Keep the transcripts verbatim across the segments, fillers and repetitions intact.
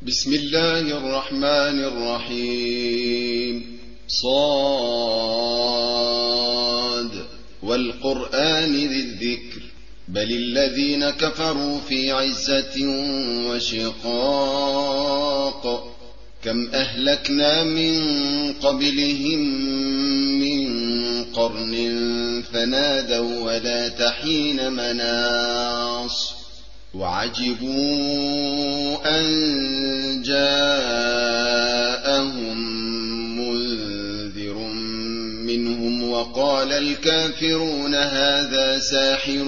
بسم الله الرحمن الرحيم. صاد والقرآن ذي الذكر بل الذين كفروا في عزة وشقاق كم أهلكنا من قبلهم من قرن فنادوا ولا تحين مناص وعجبوا أن جاءهم منذر منهم وقال الكافرون هذا ساحر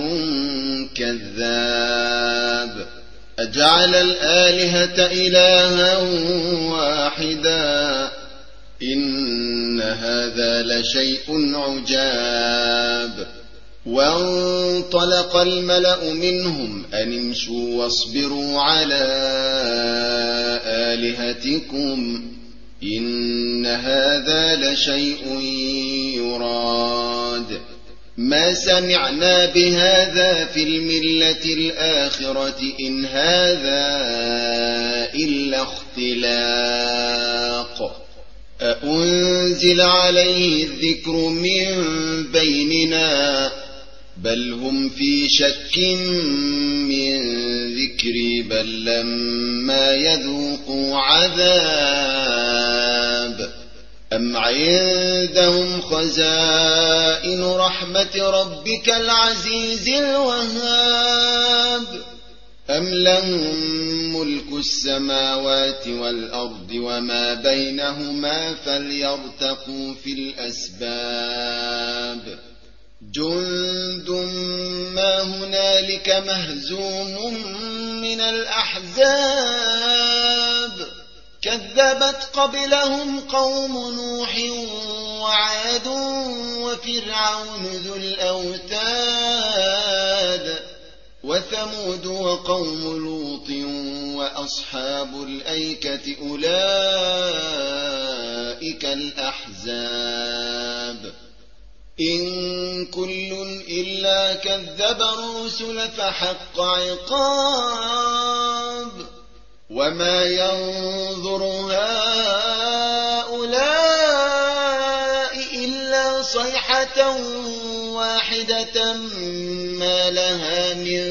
كذاب أجعل الآلهة إلها واحدا إن هذا لشيء عجاب. وانطلق الملأ منهم أن امشوا واصبروا على آلهتكم إن هذا لشيء يراد ما سمعنا بهذا في الملة الآخرة إن هذا إلا اختلاق أأنزل عليه الذكر من بيننا بل هم في شك من ذكري بل لما يذوقوا عذاب أم عندهم خزائن رحمة ربك العزيز الوهاب أم لهم ملك السماوات والأرض وما بينهما فليرتقوا في الأسباب جند ما هنالك مهزوم من الأحزاب كذبت قبلهم قوم نوح وعاد وفرعون ذو الأوتاد وثمود وقوم لوط وأصحاب الأيكة أولئك الأحزاب إن كل إلا كذب الرسل فحق عقاب وما ينظر هؤلاء إلا صيحة واحدة ما لها من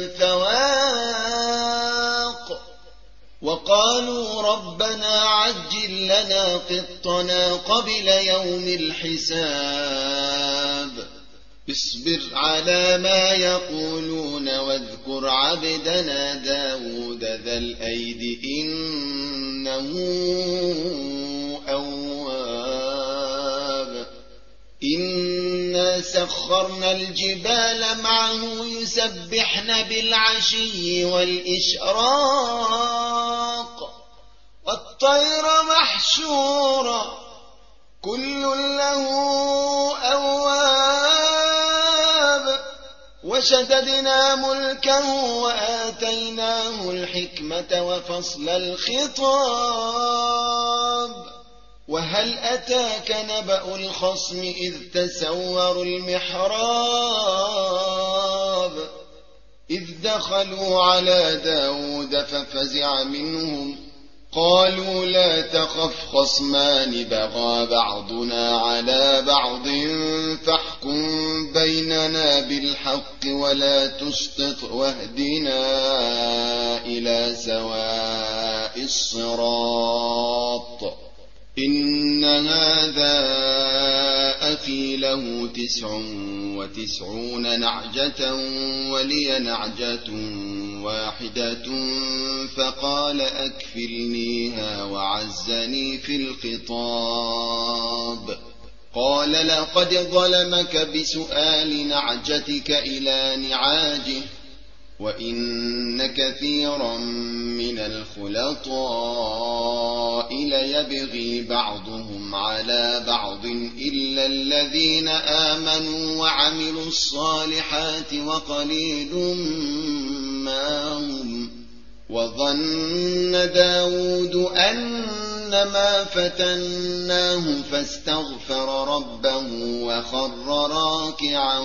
فواق وقالوا ربنا عجل لنا قطنا قبل يوم الحساب اصبر على ما يقولون واذكر عبدنا داود ذا الأيد إنه أواب إنا سخرنا الجبال معه يسبحن بالعشي والإشراق والطير محشورا كل له أواب وشددنا ملكه وآتيناه الحكمة وفصل الخطاب وهل أتاك نبأ الخصم إذ تسوروا المحراب إذ دخلوا على داود ففزع منهم قالوا لا تخف خصمان بغى بعضنا على بعض فاحكم بيننا بالحق ولا تشطط واهدنا إلى سواء الصراط إن هذا أخي له تسع وتسعون نعجة ولي نعجة واحدة فقال أكفلنيها وعزني في الخطاب قال لقد ظلمك بسؤال نعجتك إلى نعاجه وإن كثيرا من الخلطاء ليبغي بعضهم على بعض إلا الذين آمنوا وعملوا الصالحات وقليل ما هم وظن داود أنما فتناه فاستغفر ربه وخر راكعا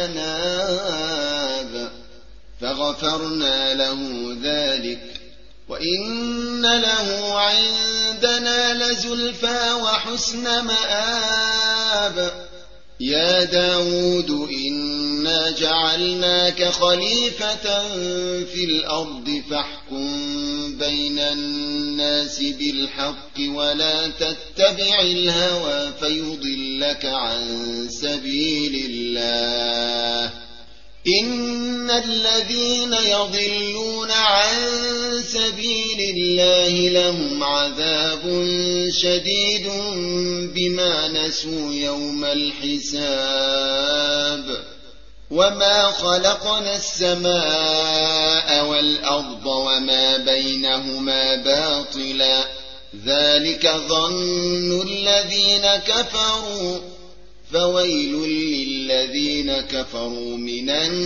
وأناب فغفرنا له ذلك وإن له عندنا لزلفى وحسن مآب يا داود إنا جعلناك خليفة في الأرض فاحكم بين الناس بالحق ولا تتبع الهوى فيضلك عن سبيل الله إن الذين يضلون عن سبيل الله لهم عذاب شديد بما نسوا يوم الحساب وما خلقنا السماء والأرض وما بينهما باطلا ذلك ظن الذين كفروا فويل للذين كفروا من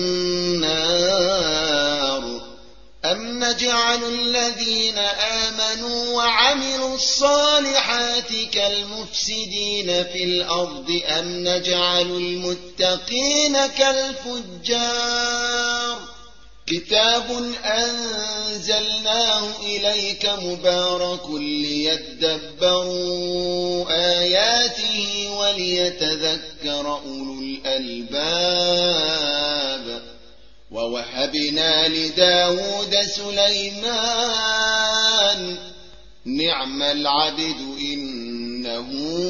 النار أم نجعل الذين آمنوا وعملوا الصالحات كالمفسدين في الأرض أم نجعل المتقين كالفجار كتاب أنزلناه إليك مبارك ليدبروا آياته وليتذكر أولو الألباب ووهبنا لداود سليمان نعم العبد إنه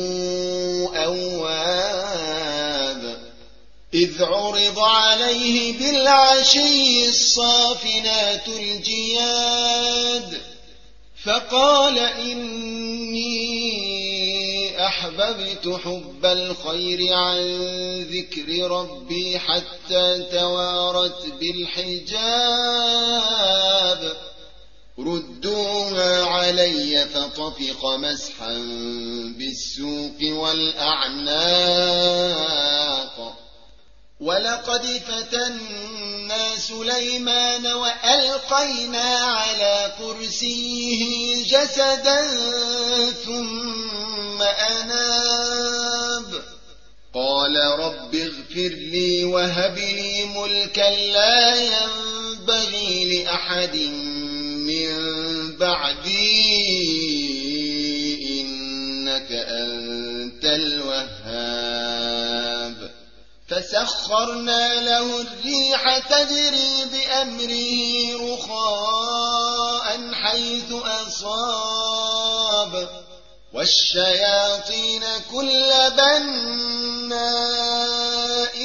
أواب إذ عرض عليه بالعشي الصافنات الجياد فقال إني أحببت حب الخير عن ذكر ربي حتى توارت بالحجاب ردوها علي فطفق مسحا بالسوق والأعناق ولقد فتنا سليمان وألقينا على كرسيه جسدا ثم أناب قال رب اغفر لي وهب لي ملكا لا ينبغي لأحد من بعدي إنك أنت الوهاب فسخرنا له الريح تجري بأمره رخاء حيث أصاب والشياطين كل بناء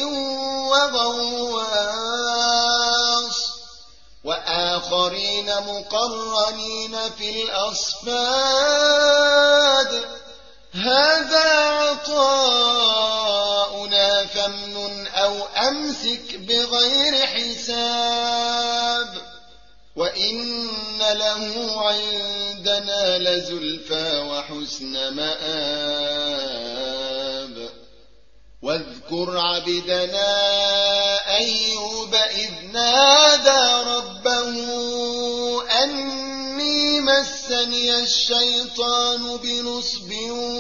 وغواص وآخرين مقرنين في الأصفاد هذا عطاؤنا فامنن أو أمسك بغير حساب وإن له عندنا لزلفى وحسن مآب واذكر عبدنا أيوب إذ نادى ربه أني مسني الشيطان بنصب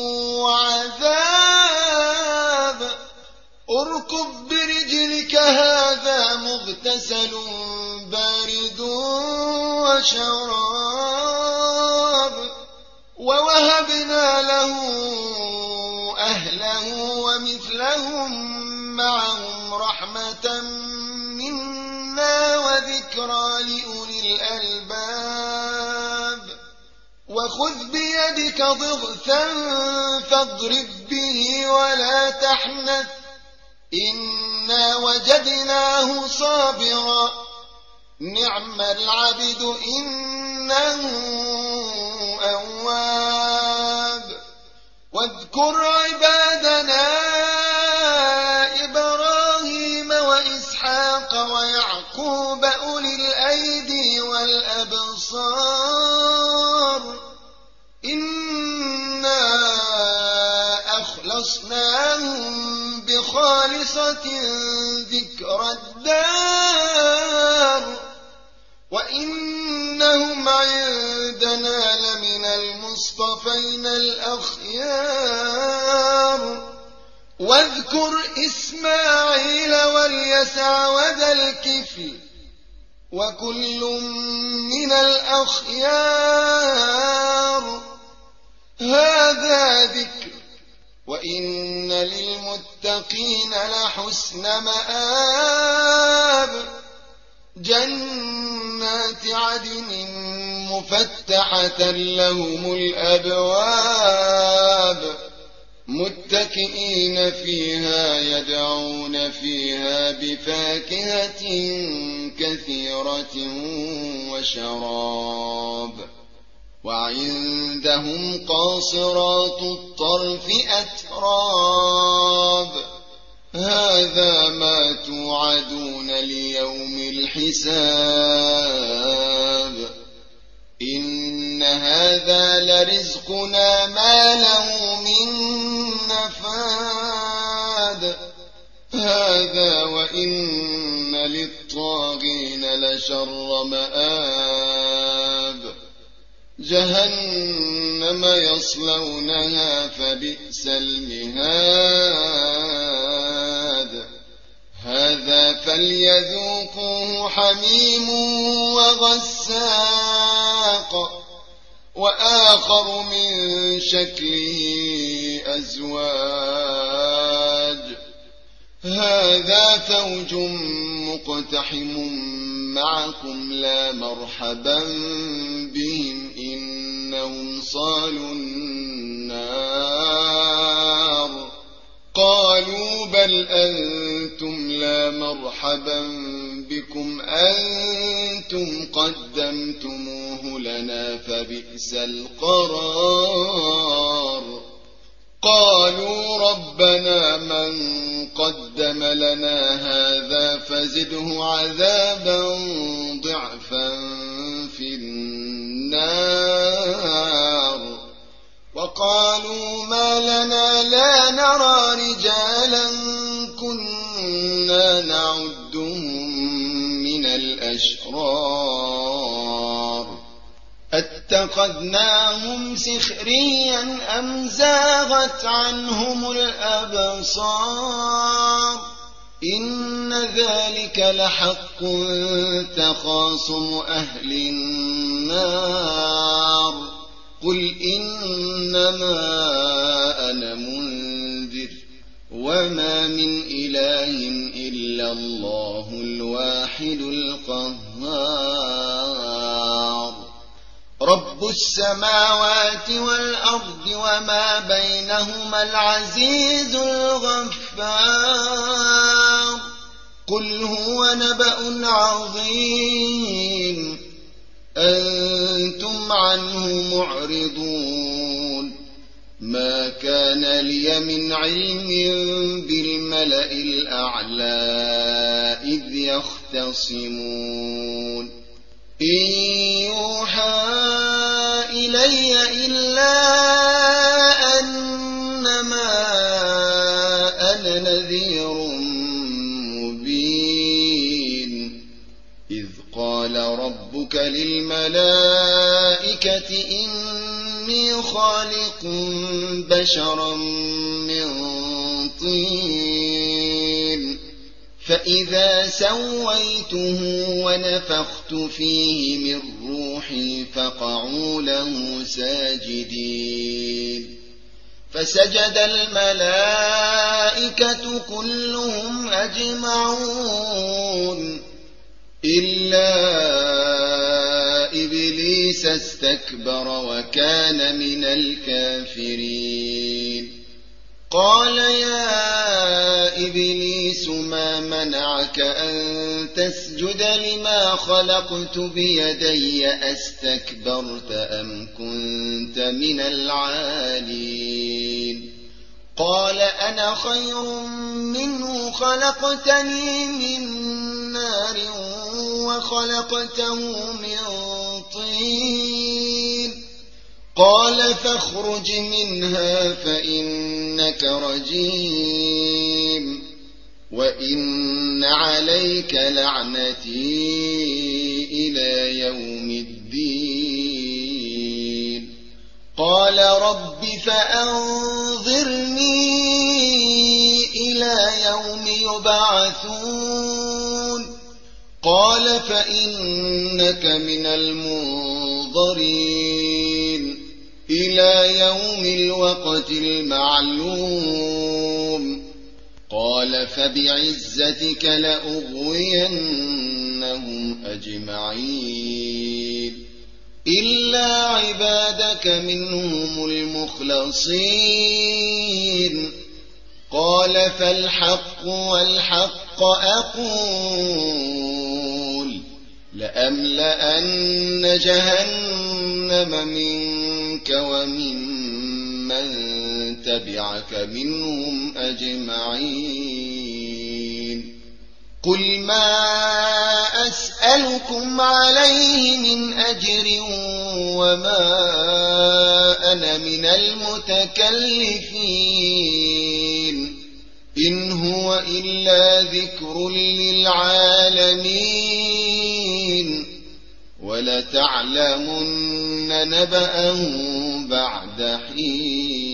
وعذاب اركض برجلك هذا مغتسل بارد وشراب ووهبنا له أهله ومثلهم معهم رحمة منا وذكرى لأولي الألباب وخذ بيدك ضغثا فاضرب به ولا تحنث إنا وجدناه صابرا نعم العبد إنه أواب واذكر عبادنا إبراهيم وإسحاق ويعقوب أولي الأيدي والأبصار إنا أخلصناهم بخالصة ذكر الدار وإنهم عندنا لمن المصطفين الأخيار واذكر إسماعيل واليسع وذا الكفل وكل من الأخيار. هذا ذكر وإن للمتقين لحسن مآب. جنات عدن مفتحة لهم الأبواب متكئين فيها يدعون فيها بفاكهة كثيرة وشراب. وعندهم قاصرات الطرف أتراب. هذا ما توعدون ليوم الحساب. إن هذا لرزقنا ما له من نفاد. هذا وإن للطاغين لشر مآب. جهنم يصلونها فبئس المهاد. هذا فليذوقوه حميم وغساق وآخر من شكله أزواج. هذا فوج مقتحم معكم لا مرحبا بهم إنهم صالوا النار. قالوا بل أنتم لا مرحبا بكم أنتم قدمتموه لنا فبئس القرار. قالوا ربنا من قدم لنا هذا فزده عذابا ضعفا في النار. وقالوا ما لنا لا نرى رجالا كنا نعدهم من الأشرار اتخذناهم سخريا أم زاغت عنهم الأبصار. إن ذلك لحق تخاصم أهل النار. قل إنما أنا منذر وما من إله إلا الله الواحد القهار. رب السماوات والأرض وما بينهما العزيز الغفار. قل هو نبأ عظيم أنتم عنه معرضون. ما كان لي من علم بالملأ الأعلى إذ يختصمون. إن يوحى إلي إلا أنما أنا نذير مبين. إذ قال ربك للملائكة إني خالق بشرا من طين فإذا سويته ونفخت فيه من روحي فقعوا له ساجدين. فسجد الملائكة كلهم أجمعون إلا إبليس استكبر وكان من الكافرين. قال يا إبليس ما منعك أن تسجد لما خلقت بيدي أستكبرت أم كنت من العالين؟ قال أنا خير منه خلقتني من نار وخلقته من طين. قال فاخرج منها فإنك رجيم وإن عليك لعنتي إلى يوم الدين. قال رب فأنظرني إلى يوم يبعثون. قال فإنك من المنظرين إلى يوم الوقت المعلوم قال فبعزتك لأغوينهم أجمعين إلا عبادك منهم المخلصين قال فالحق والحق أقول لأملأن جهنم منك وممن تبعك منهم أجمعين قل ما أسألكم عليه من أجر وما أنا من المتكلفين إن هو إلا ذكر للعالمين ولتعلمن نبأه بعد حين